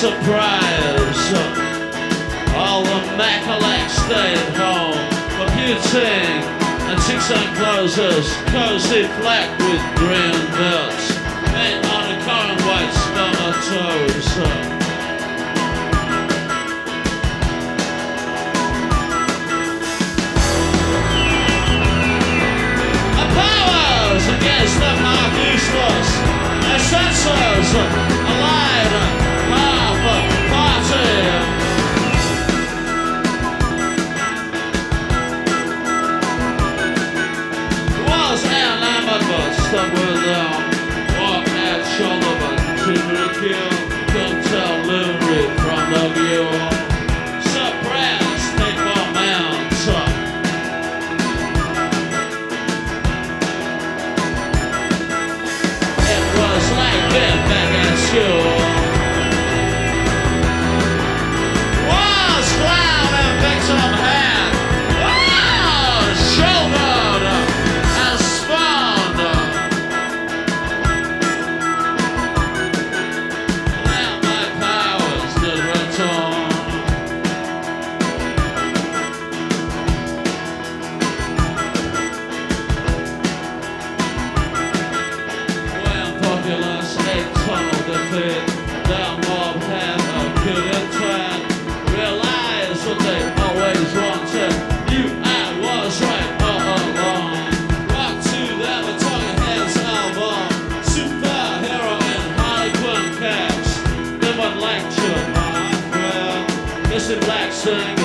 surprise. All the Macaulay stayed home, computing and six-on closes, cozy flat with green belts, and on a current white stomatoes. Against the half useless, their senses alive, half a party. Was enamored but stuck with them. Walked at shoulder but to kill. Couldn't tell Lurie from the view. Suppressed, take for mounts. Back at school was clown and victim hand. Oh, shouldered and spawned. Now my powers did return. When populous tunnel defeat, their mob had a good intent. Realize what they always wanted. You and was right all along. Rock to them a Talking Heads album. Superhero and Harley Quinn cast. They would lecture, well, Missy Black sing